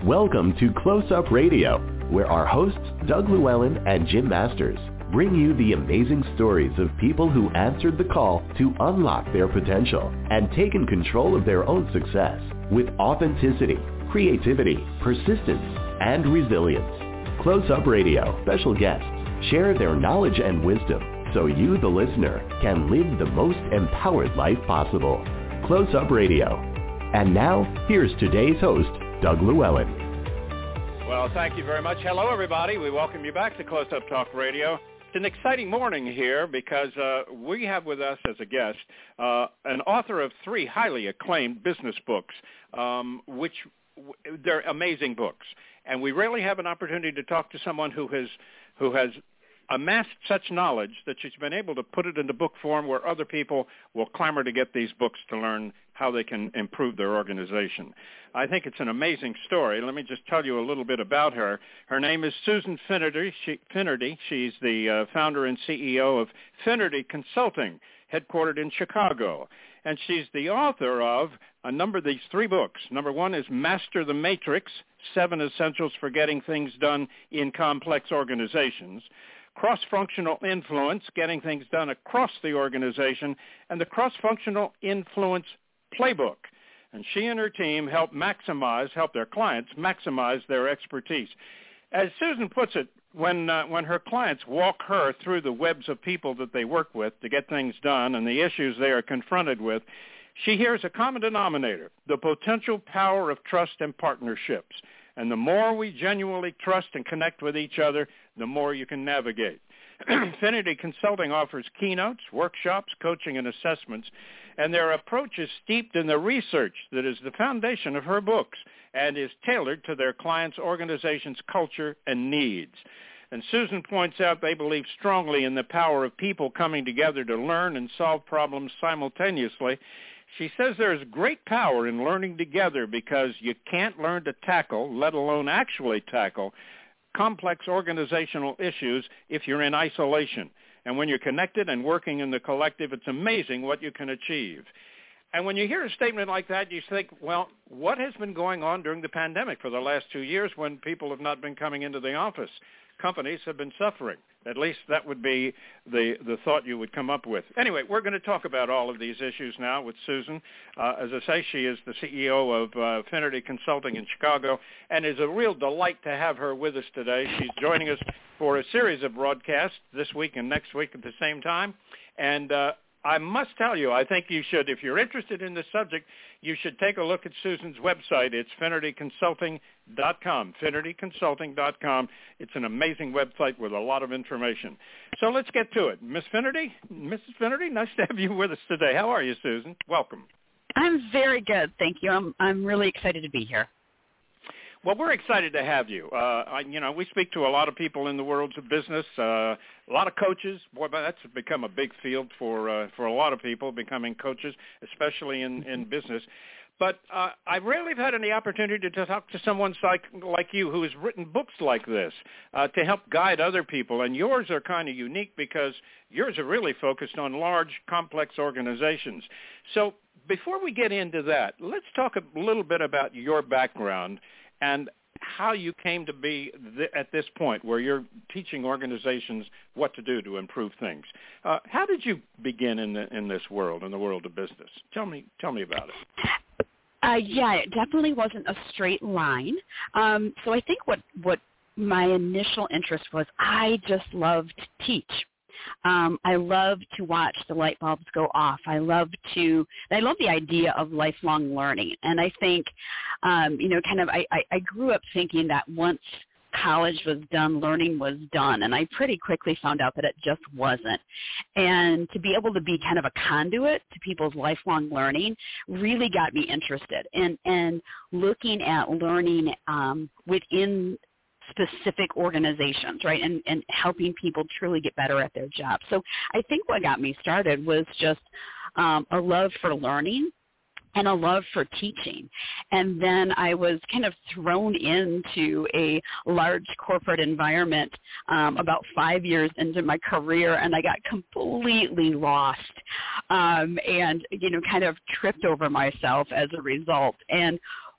Welcome to Close Up Radio, where our hosts, Doug Llewellyn and Jim Masters, bring you the amazing stories of people who answered the call to unlock their potential and taken control of their own success with authenticity, creativity, persistence, and resilience. Close Up Radio special guests share their knowledge and wisdom so you, the listener, can live the most empowered life possible. Close Up Radio. And now, here's today's host, Doug Llewellyn. Well, thank you very much. Hello, everybody. We welcome you back to Close Up Talk Radio. It's an exciting morning here because we have with us as a guest an author of 3 highly acclaimed business books, which they're amazing books. And we rarely have an opportunity to talk to someone who has amassed such knowledge that she's been able to put it into book form where other people will clamor to get these books to learn how they can improve their organization. I think it's an amazing story. Let me just tell you a little bit about her. Her name is Susan Finnerty. She's the founder and CEO of Finnerty Consulting, headquartered in Chicago. And she's the author of a number of these 3 books. Number 1 is Master the Matrix, 7 Essentials for Getting Things Done in Complex Organizations. Cross-Functional Influence, Getting Things Done Across the Organization, and the Cross-Functional Influence Playbook. And she and her team help their clients maximize their expertise. As Susan puts it, when her clients walk her through the webs of people that they work with to get things done and the issues they are confronted with, she hears a common denominator, the potential power of trust and partnerships. And the more we genuinely trust and connect with each other, the more you can navigate. Finnerty Consulting offers keynotes, workshops, coaching, and assessments, and their approach is steeped in the research that is the foundation of her books and is tailored to their clients' organization's culture and needs. And Susan points out they believe strongly in the power of people coming together to learn and solve problems simultaneously. She says there is great power in learning together because you can't learn to tackle, let alone actually tackle, complex organizational issues if you're in isolation. And when you're connected and working in the collective, it's amazing what you can achieve. And when you hear a statement like that, you think, well, what has been going on during the pandemic for the last 2 years when people have not been coming into the office? Companies have been suffering. At least that would be the thought you would come up with. Anyway, we're going to talk about all of these issues now with Susan. As I say, she is the CEO of Finnerty Consulting in Chicago, and it's a real delight to have her with us today. She's joining us for a series of broadcasts this week and next week at the same time. And I must tell you, I think you should, if you're interested in this subject, you should take a look at Susan's website. It's FinnertyConsulting.com, FinnertyConsulting.com. It's an amazing website with a lot of information. So let's get to it. Mrs. Finnerty, nice to have you with us today. How are you, Susan? Welcome. I'm very good, thank you. I'm really excited to be here. Well, we're excited to have you. We speak to a lot of people in the worlds of business, a lot of coaches. Boy, that's become a big field for a lot of people, becoming coaches, especially in business. But I rarely have had any opportunity to talk to someone like you who has written books like this to help guide other people. And yours are kind of unique because yours are really focused on large, complex organizations. So before we get into that, let's talk a little bit about your background and how you came to be at this point where you're teaching organizations what to do to improve things. How did you begin in this world, in the world of business? Tell me about it. Yeah, it definitely wasn't a straight line. So I think what my initial interest was, I just loved to teach. I love to watch the light bulbs go off. I love the idea of lifelong learning. And I think, I grew up thinking that once college was done, learning was done. And I pretty quickly found out that it just wasn't. And to be able to be kind of a conduit to people's lifelong learning really got me interested in looking at learning within specific organizations, right, and helping people truly get better at their jobs. So I think what got me started was just a love for learning and a love for teaching. And then I was kind of thrown into a large corporate environment about 5 years into my career, and I got completely lost and, kind of tripped over myself as a result. And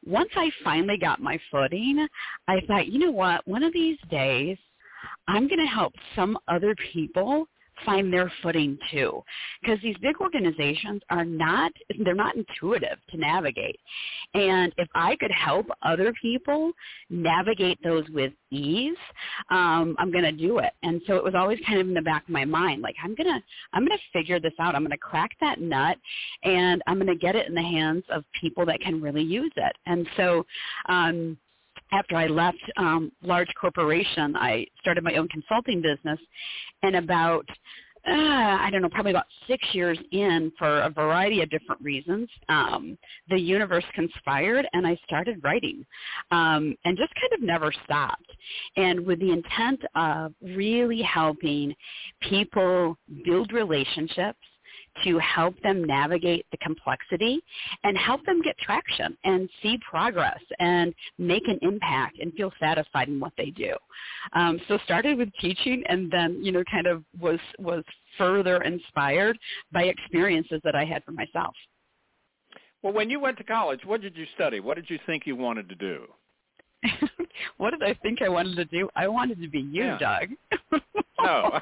once I finally got my footing, I thought, you know what, one of these days I'm going to help some other people find their footing too, because these big organizations they're not intuitive to navigate. And if I could help other people navigate those with ease, I'm going to do it. And so it was always kind of in the back of my mind, like, I'm going to figure this out. I'm going to crack that nut, and I'm going to get it in the hands of people that can really use it. And so after I left large corporation, I started my own consulting business, and about, probably about 6 years in, for a variety of different reasons, the universe conspired, and I started writing, and just kind of never stopped. And with the intent of really helping people build relationships, to help them navigate the complexity and help them get traction and see progress and make an impact and feel satisfied in what they do. So started with teaching, and then, kind of was further inspired by experiences that I had for myself. Well, when you went to college, what did you study? What did you think you wanted to do? What did I think I wanted to do? I wanted to be you, Doug. No.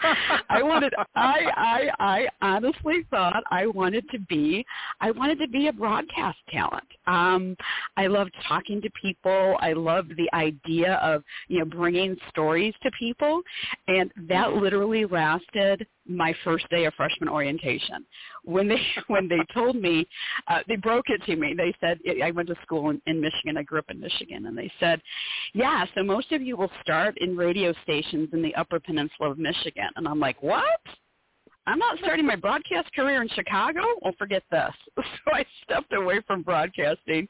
I honestly thought I wanted to be a broadcast talent. I loved talking to people. I loved the idea of, bringing stories to people. And that literally lasted my first day of freshman orientation. When they told me, they broke it to me. They said, I went to school in Michigan. I grew up in Michigan. And they said, yeah, so most of you will start in radio stations in the Upper Peninsula of Michigan. And I'm like, what? I'm not starting my broadcast career in Chicago? Well, forget this. So I stepped away from broadcasting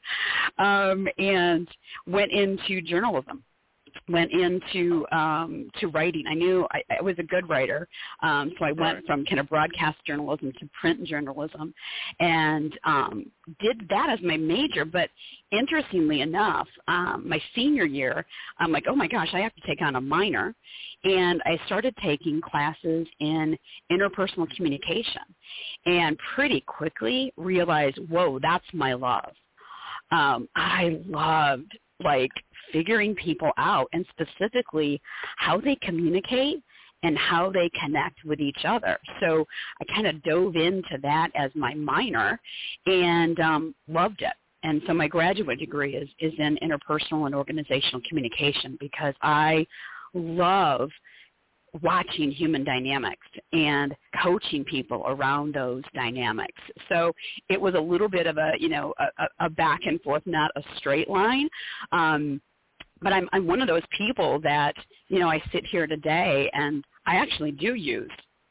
and went into journalism. Went into to writing. I knew I was a good writer, so I went from kind of broadcast journalism to print journalism, and did that as my major. But interestingly enough, my senior year, I'm like, oh my gosh, I have to take on a minor, and I started taking classes in interpersonal communication, and pretty quickly realized, whoa, that's my love. I loved figuring people out, and specifically how they communicate and how they connect with each other. So I kind of dove into that as my minor and loved it. And so my graduate degree is in interpersonal and organizational communication, because I love watching human dynamics and coaching people around those dynamics. So it was a little bit of a back and forth, not a straight line. But I'm one of those people that, I sit here today and I actually do use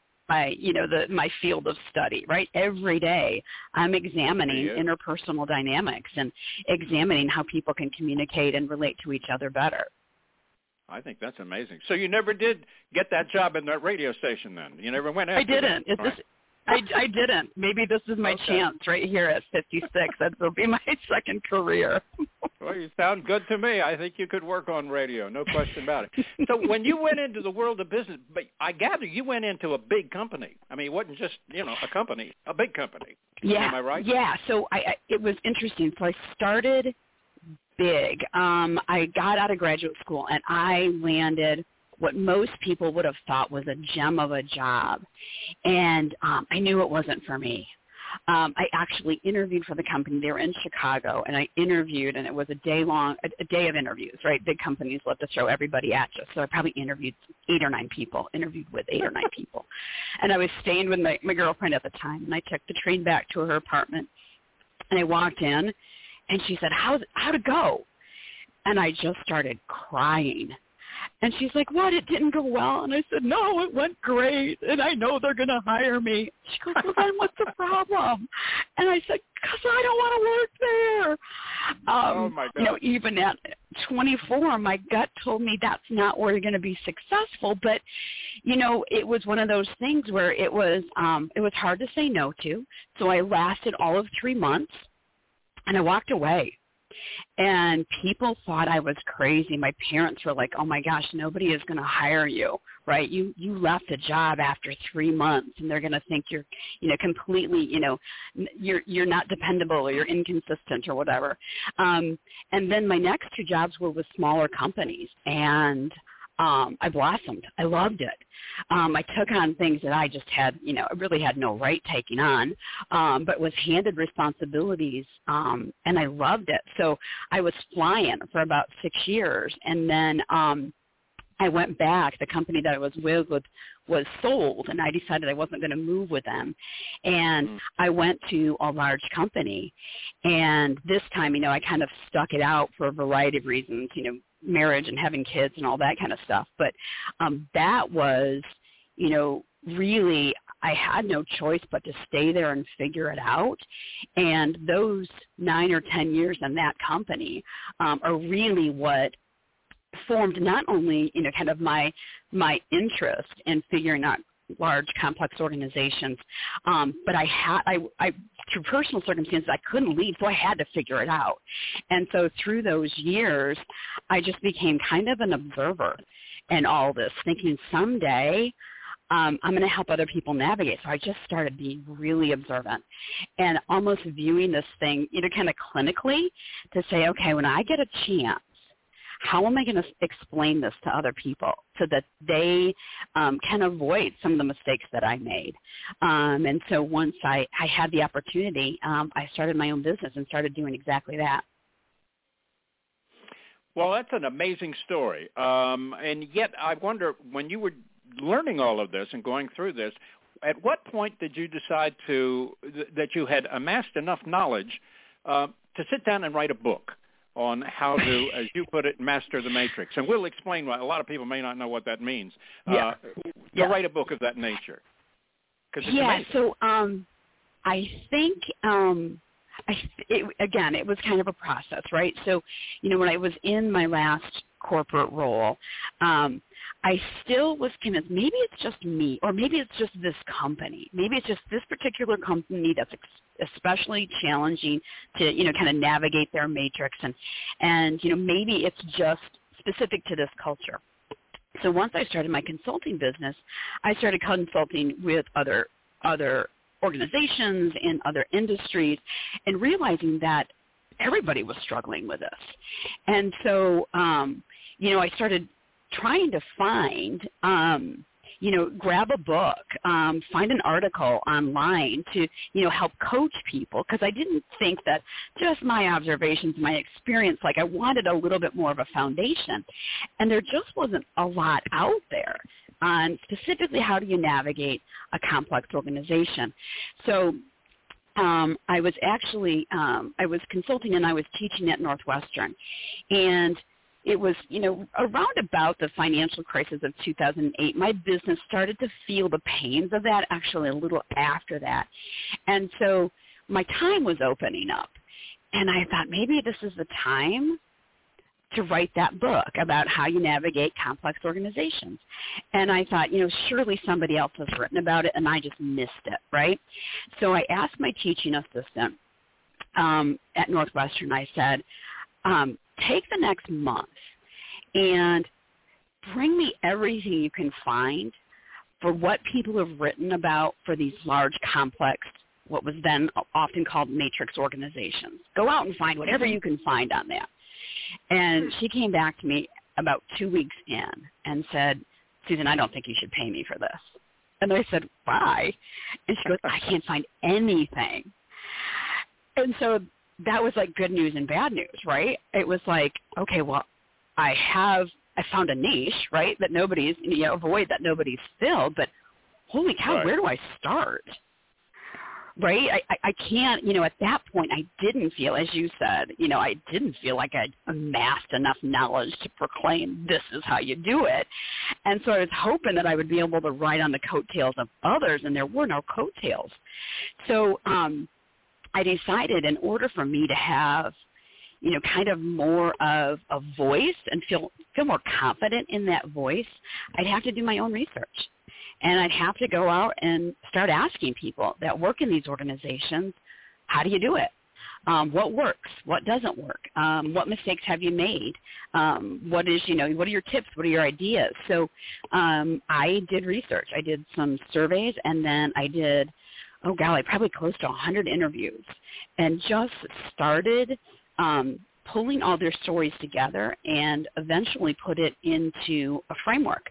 my field of study, right? Every day I'm examining interpersonal dynamics and examining how people can communicate and relate to each other better. I think that's amazing. So you never did get that job in that radio station then? You never went after I didn't. I didn't. Maybe this is my chance right here at 56. That will be my second career. Well, you sound good to me. I think you could work on radio, no question about it. So when you went into the world of business, but I gather you went into a big company. I mean, it wasn't just, a company, a big company. Yeah. Am I right? Yeah. So it was interesting. So I started big. I got out of graduate school, and I landed what most people would have thought was a gem of a job. And I knew it wasn't for me. I actually interviewed for the company. They were in Chicago, and I interviewed, and it was a day of interviews, right? Big companies love to throw everybody at you. So I probably interviewed 8 or 9 people, interviewed with 8 or 9 people. And I was staying with my girlfriend at the time, and I took the train back to her apartment, and I walked in, and she said, how'd it go? And I just started crying. And she's like, what, it didn't go well? And I said, no, it went great, and I know they're going to hire me. She goes, well, then what's the problem? And I said, because I don't want to work there. Oh, my God. Even at 24, my gut told me that's not where you're going to be successful. But, it was one of those things where it was hard to say no to. So I lasted all of 3 months, and I walked away. And people thought I was crazy. My parents were like, oh, my gosh, nobody is going to hire you, right? You left a job after 3 months, and they're going to think you're, completely, you're not dependable or you're inconsistent or whatever. And then my next 2 jobs were with smaller companies, and I blossomed. I loved it. I took on things that I just had, I really had no right taking on, but was handed responsibilities, and I loved it. So I was flying for about 6 years, and then I went back. The company that I was with was sold, and I decided I wasn't going to move with them. And I went to a large company, and this time, I kind of stuck it out for a variety of reasons, marriage and having kids and all that kind of stuff. But that was, really, I had no choice but to stay there and figure it out. And those 9 or 10 years in that company are really what formed not only, kind of my interest in figuring out large, complex organizations, but I through personal circumstances, I couldn't leave, so I had to figure it out. And so through those years, I just became kind of an observer in all this, thinking someday I'm going to help other people navigate. So I just started being really observant and almost viewing this thing, kind of clinically, to say, okay, when I get a chance, how am I going to explain this to other people so that they can avoid some of the mistakes that I made? And so once I had the opportunity, I started my own business and started doing exactly that. Well, that's an amazing story. And yet I wonder, when you were learning all of this and going through this, at what point did you decide that you had amassed enough knowledge to sit down and write a book on how to, as you put it, master the matrix? And we'll explain why. A lot of people may not know what that means. To write a book of that nature. Amazing. So I think, it was kind of a process, right? So, when I was in my last corporate role, I still was convinced maybe it's just me, or maybe it's just this company. Maybe it's just this particular company that's especially challenging to, kind of navigate their matrix. And maybe it's just specific to this culture. So once I started my consulting business, I started consulting with other organizations in other industries and realizing that everybody was struggling with this. And so, I started trying to find, grab a book, find an article online to, help coach people, because I didn't think that just my observations, my experience, like I wanted a little bit more of a foundation. And there just wasn't a lot out there on specifically how do you navigate a complex organization. So I was actually, I was consulting and I was teaching at Northwestern. And it was, around about the financial crisis of 2008, my business started to feel the pains of that, actually a little after that. And so my time was opening up. And I thought maybe this is the time to write that book about how you navigate complex organizations. And I thought, surely somebody else has written about it, and I just missed it, right? So I asked my teaching assistant at Northwestern, I said, take the next month and bring me everything you can find for what people have written about for these large, complex, what was then often called matrix organizations. Go out and find whatever you can find on that. And she came back to me about 2 weeks in and said, Susan, I don't think you should pay me for this. And I said, why? And she goes, I can't find anything. And so that was like good news and bad news, right? It was like, okay, well, I found a niche, right, that nobody's, a void that nobody's filled, but holy cow, right. Where do I start? Right? I can't, at that point I didn't feel, as you said, I didn't feel like I'd amassed enough knowledge to proclaim this is how you do it. And so I was hoping that I would be able to ride on the coattails of others, and there were no coattails. So I decided in order for me to have, kind of more of a voice and feel more confident in that voice, I'd have to do my own research. And I'd have to go out and start asking people that work in these organizations, how do you do it? What works? What doesn't work? What mistakes have you made? What are your tips? What are your ideas? So I did research. I did some surveys, and then I did, probably close to 100 interviews, and just started pulling all their stories together and eventually put it into a framework.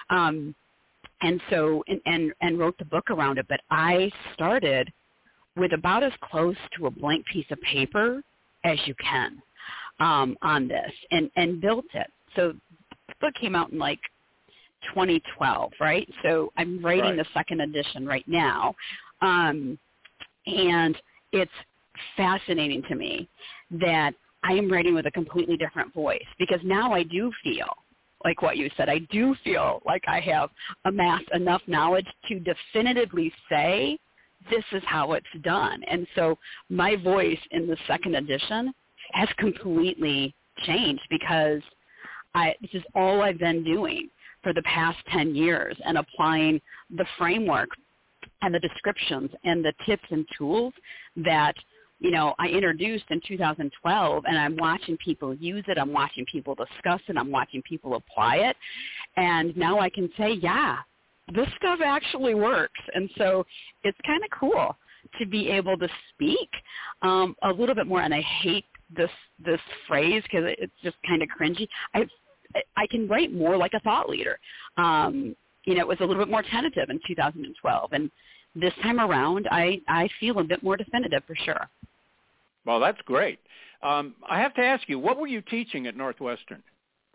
And wrote the book around it. But I started with about as close to a blank piece of paper as you can on this, and built it. So the book came out in 2012, right? So I'm writing the second edition right now. And it's fascinating to me that I am writing with a completely different voice, because now I do feel like what you said. I do feel like I have amassed enough knowledge to definitively say this is how it's done. And so my voice in the second edition has completely changed, because this is all I've been doing for the past 10 years, and applying the framework and the descriptions and the tips and tools that I introduced in 2012, and I'm watching people use it. I'm watching people discuss it. I'm watching people apply it. And now I can say, yeah, this stuff actually works. And so it's kind of cool to be able to speak a little bit more. And I hate this phrase because it's just kind of cringy. I can write more like a thought leader. It was a little bit more tentative in 2012. And this time around, I feel a bit more definitive for sure. Well, that's great. I have to ask you, what were you teaching at Northwestern?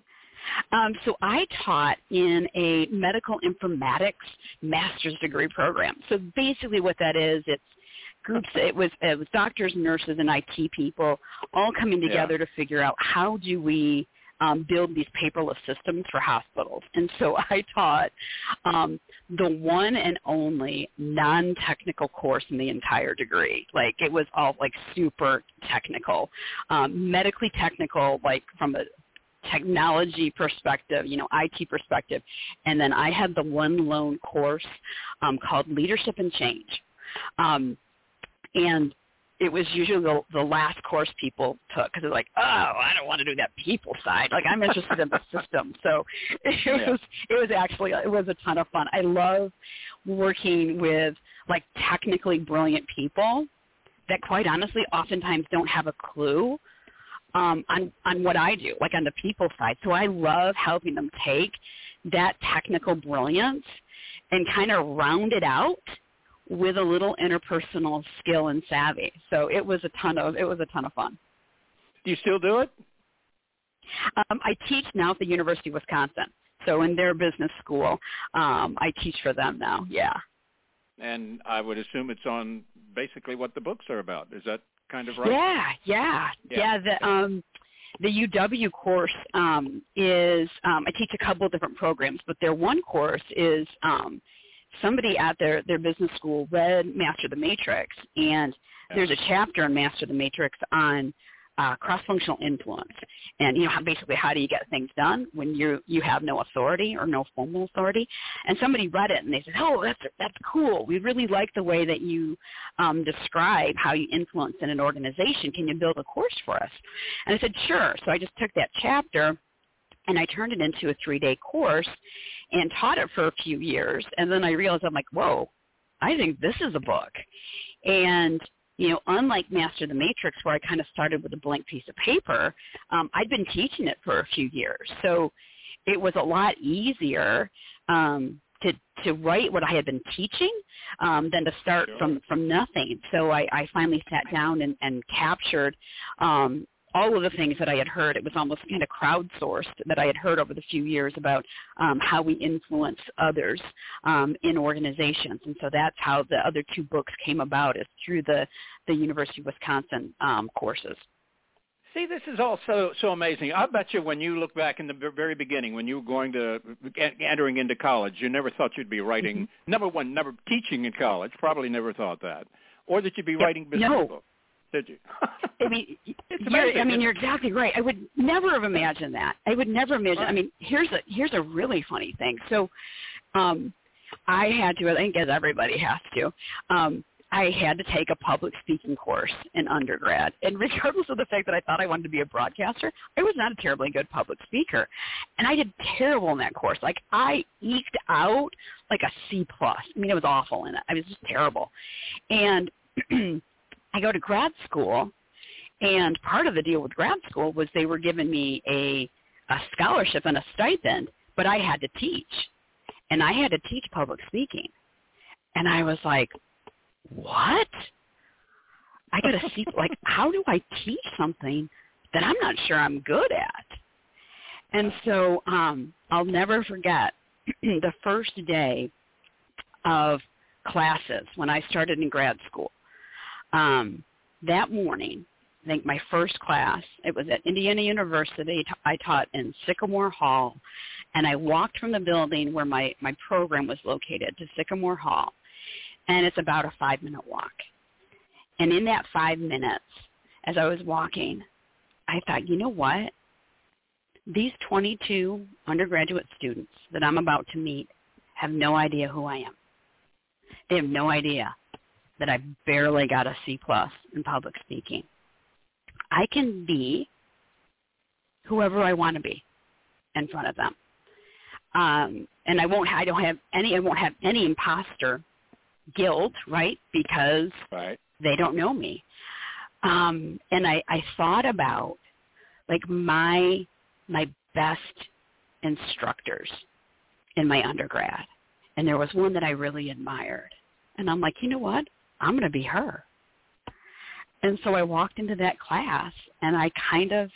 So I taught in a medical informatics master's degree program. So basically what that is, it's groups, it was doctors, nurses, and IT people all coming together to figure out how do we build these paperless systems for hospitals. And so I taught the one and only non-technical course in the entire degree. It was all super technical, medically technical, from a technology perspective, IT perspective. And then I had the one lone course called Leadership and Change. And it was usually the last course people took, because they're like, I don't want to do that people side. I'm interested in the system. So it was a ton of fun. I love working with technically brilliant people that quite honestly oftentimes don't have a clue on what I do, on the people side. So I love helping them take that technical brilliance and kind of round it out with a little interpersonal skill and savvy. So it was a ton of fun. Do you still do it? I teach now at the University of Wisconsin. So in their business school, I teach for them now. Yeah. And I would assume it's on basically what the books are about. Is that kind of right? Yeah. The UW course is I teach a couple of different programs, but their one course is somebody at their business school read Master the Matrix, and there's a chapter in Master the Matrix on cross-functional influence, and basically how do you get things done when you have no authority or no formal authority. And somebody read it and they said, that's cool. We really like the way that you describe how you influence in an organization. Can you build a course for us? And I said, sure. So I just took that chapter and I turned it into a 3-day course and taught it for a few years. And then I realized, I'm like, whoa, I think this is a book. And, unlike Master the Matrix, where I kind of started with a blank piece of paper, I'd been teaching it for a few years. So it was a lot easier to write what I had been teaching than to start from nothing. So I finally sat down and captured all of the things that I had heard. It was almost kind of crowdsourced that I had heard over the few years about how we influence others in organizations. And so that's how the other 2 books came about, is through the University of Wisconsin courses. See, this is all so amazing. I bet you when you look back in the very beginning, when you were entering into college, you never thought you'd be writing, number one, never teaching in college, probably never thought that, or that you'd be writing business books. Did you? You're exactly right. I would never have imagined that. I would never imagine. Right. I mean, here's a really funny thing. So I had to, I think as everybody has to, I had to take a public speaking course in undergrad. And regardless of the fact that I thought I wanted to be a broadcaster, I was not a terribly good public speaker. And I did terrible in that course. Like, I eked out like a C+. I mean, it was awful in it. I was just terrible. And I go to grad school, and part of the deal with grad school was they were giving me a scholarship and a stipend, but I had to teach. And I had to teach public speaking. And I was like, what? I got to see, like, how do I teach something that I'm not sure I'm good at? And so I'll never forget the first day of classes when I started in grad school. That morning, I think my first class, it was at Indiana University. I taught in Sycamore Hall, and I walked from the building where my program was located to Sycamore Hall. And it's about a 5-minute walk. And in that 5 minutes, as I was walking, I thought, you know what? These 22 undergraduate students that I'm about to meet have no idea who I am. They have no idea that I barely got a C+ in public speaking. I can be whoever I want to be in front of them. And I won't have any imposter guilt, right? Because they don't know me. And I thought about, like, my best instructors in my undergrad. And there was one that I really admired. And I'm like, you know what? I'm going to be her. And so I walked into that class, and I kind of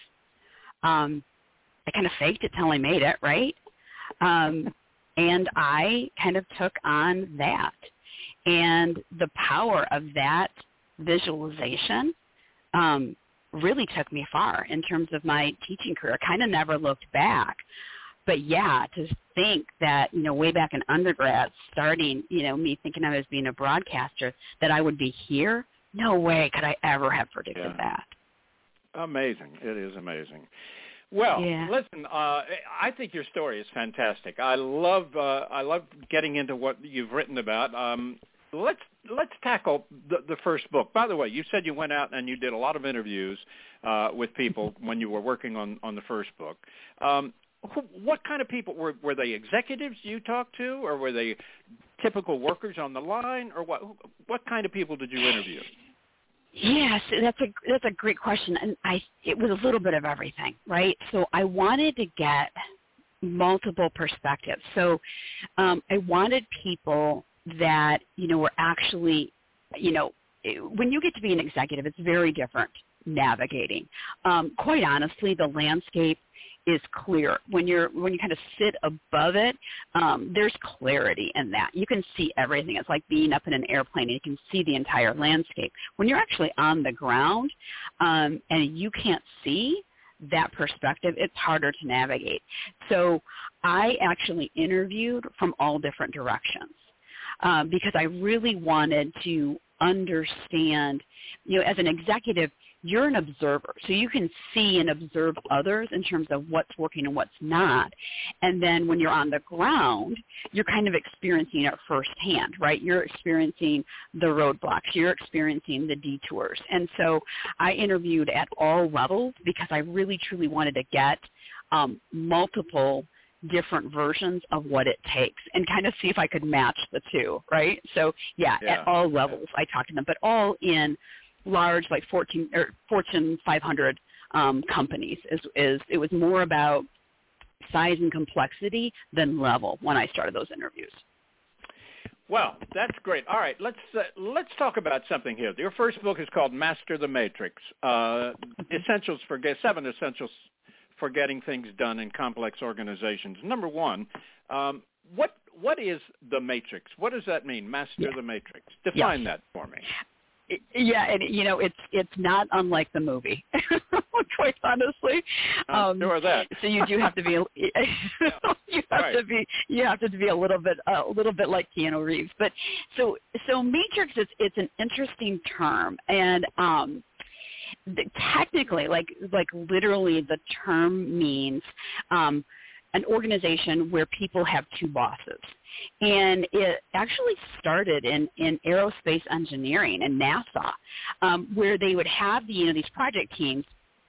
faked it till I made it, right? And I kind of took on that. And the power of that visualization really took me far in terms of my teaching career. I kind of never looked back. But, yeah, to think that, you know, way back in undergrad, starting, you know, me thinking I was being a broadcaster, that I would be here, no way could I ever have predicted that. Amazing. It is amazing. Well, listen, I think your story is fantastic. I love getting into what you've written about. Let's tackle the first book. By the way, you said you went out and you did a lot of interviews with people when you were working on the first book. What kind of people were they? Executives you talked to, or were they typical workers on the line, or what kind of people did you interview? Yes, that's a great question, and it was a little bit of everything, right? So I wanted to get multiple perspectives. So I wanted people that, you know, were actually, you know, when you get to be an executive, it's very different navigating. Quite honestly, the landscape is clear. When you kind of sit above it, there's clarity in that. You can see everything. It's like being up in an airplane and you can see the entire landscape. When you're actually on the ground and you can't see that perspective, it's harder to navigate. So I actually interviewed from all different directions because I really wanted to understand, you know, as an executive, you're an observer. So you can see and observe others in terms of what's working and what's not. And then when you're on the ground, you're kind of experiencing it firsthand, right? You're experiencing the roadblocks. You're experiencing the detours. And so I interviewed at all levels because I really, truly wanted to get multiple different versions of what it takes and kind of see if I could match the two, right? So, at all levels I talked to them, but all in large, like Fortune 500 companies. It was more about size and complexity than level when I started those interviews. Well, that's great. All right, let's talk about something here. Your first book is called Master the Matrix: 7 Essentials for Getting Things Done in Complex Organizations. Number one, what is the matrix? What does that mean? Master the Matrix. Define that for me. Yeah, and you know, it's not unlike the movie, quite honestly. Sure that. So you do have to be you have to be a little bit like Keanu Reeves. But so matrix it's an interesting term, and technically, like literally, the term means an organization where people have two bosses. And it actually started in aerospace engineering and NASA, where they would have these project teams,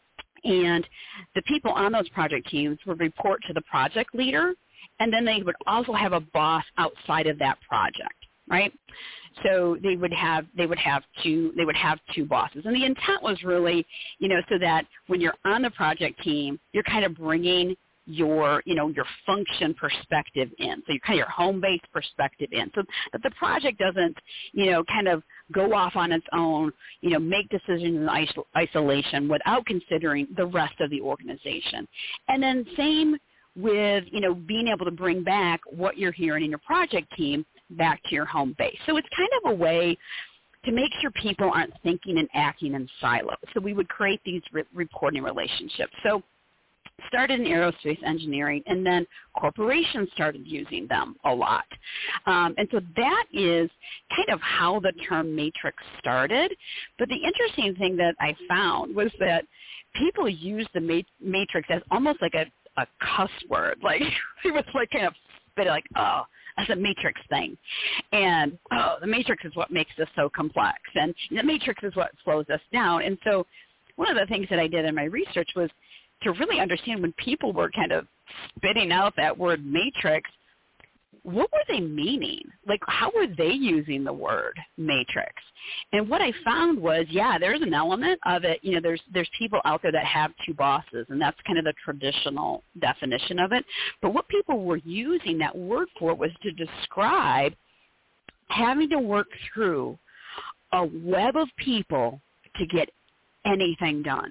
and the people on those project teams would report to the project leader, and then they would also have a boss outside of that project, right? So they would have two bosses, and the intent was really, so that when you're on the project team, you're kind of bringing your function perspective in, so you're kind of your home-based perspective in, so that the project doesn't, kind of go off on its own, make decisions in isolation without considering the rest of the organization. And then same with, being able to bring back what you're hearing in your project team back to your home base. So it's kind of a way to make sure people aren't thinking and acting in silos. So we would create these reporting relationships. So started in aerospace engineering, and then corporations started using them a lot. And so that is kind of how the term matrix started. But the interesting thing that I found was that people use the matrix as almost like a cuss word. Like it was like kind of like, oh, that's a matrix thing. And, oh, the matrix is what makes this so complex. And the matrix is what slows us down. And so one of the things that I did in my research was to really understand when people were kind of spitting out that word matrix, what were they meaning? Like, how were they using the word matrix? And what I found was, there's an element of it. There's people out there that have two bosses, and that's kind of the traditional definition of it. But what people were using that word for was to describe having to work through a web of people to get anything done.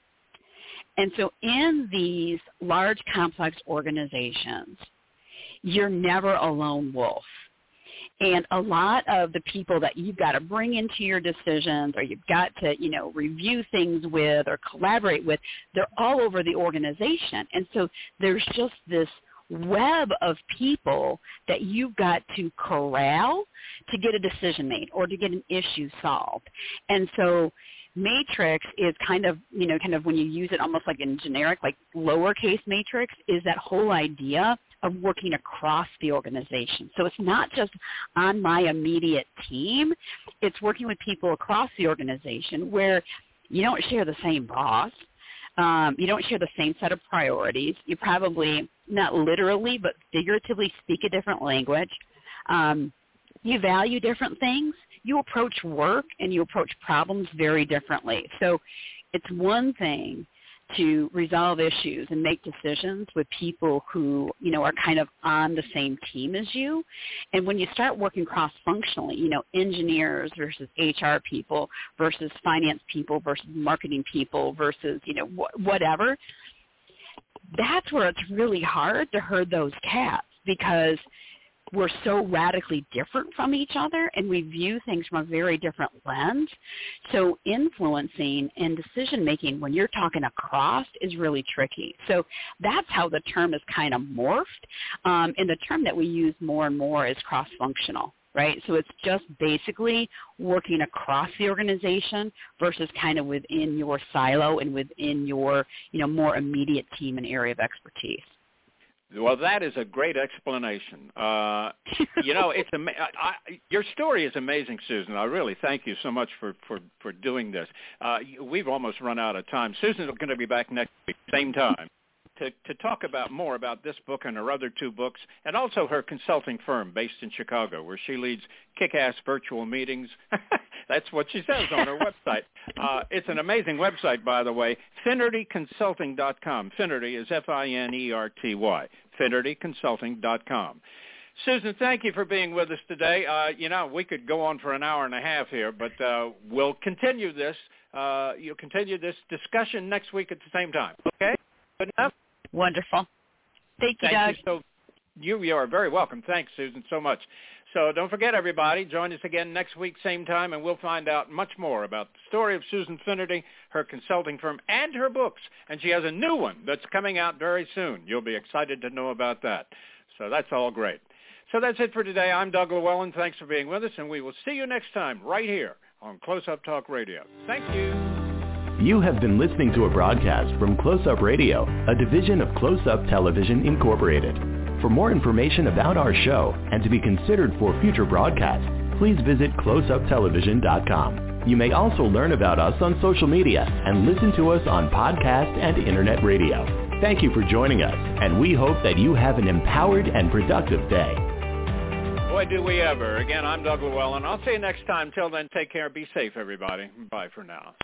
And so in these large, complex organizations, you're never a lone wolf. And a lot of the people that you've got to bring into your decisions, or you've got to, review things with or collaborate with, they're all over the organization. And so there's just this web of people that you've got to corral to get a decision made or to get an issue solved. And so matrix is kind of when you use it almost like in generic, like lowercase matrix, is that whole idea of working across the organization. So it's not just on my immediate team. It's working with people across the organization where you don't share the same boss. You don't share the same set of priorities. You probably, not literally, but figuratively speak a different language. You value different things. You approach work and you approach problems very differently. So it's one thing to resolve issues and make decisions with people who, are kind of on the same team as you. And when you start working cross-functionally, engineers versus HR people versus finance people versus marketing people versus, whatever, that's where it's really hard to herd those cats, because we're so radically different from each other and we view things from a very different lens. So influencing and decision-making when you're talking across is really tricky. So that's how the term is kind of morphed. And the term that we use more and more is cross-functional, right? So it's just basically working across the organization versus kind of within your silo and within your, more immediate team and area of expertise. Well, that is a great explanation. It's your story is amazing, Susan. I really thank you so much for doing this. We've almost run out of time. Susan's going to be back next week, same time, to talk more about this book and her other two books, and also her consulting firm based in Chicago, where she leads kick-ass virtual meetings. That's what she says on her website. It's an amazing website, by the way, FinertyConsulting.com. Finerty is Finerty, FinertyConsulting.com. Susan, thank you for being with us today. We could go on for an hour and a half here, but we'll continue this. You'll continue this discussion next week at the same time. Okay? Good enough? Wonderful. Thank you, Doug. You are very welcome. Thanks, Susan, so much. So don't forget, everybody, join us again next week, same time, and we'll find out much more about the story of Susan Finnerty, her consulting firm, and her books. And she has a new one that's coming out very soon. You'll be excited to know about that. So that's all great. So that's it for today. I'm Doug Llewellyn. Thanks for being with us, and we will see you next time right here on Close Up Talk Radio. Thank you. You have been listening to a broadcast from Close Up Radio, a division of Close Up Television Incorporated. For more information about our show and to be considered for future broadcasts, please visit closeuptelevision.com. You may also learn about us on social media and listen to us on podcast and internet radio. Thank you for joining us, and we hope that you have an empowered and productive day. Boy, do we ever. Again, I'm Doug Llewellyn. I'll see you next time. Till then, take care. Be safe, everybody. Bye for now.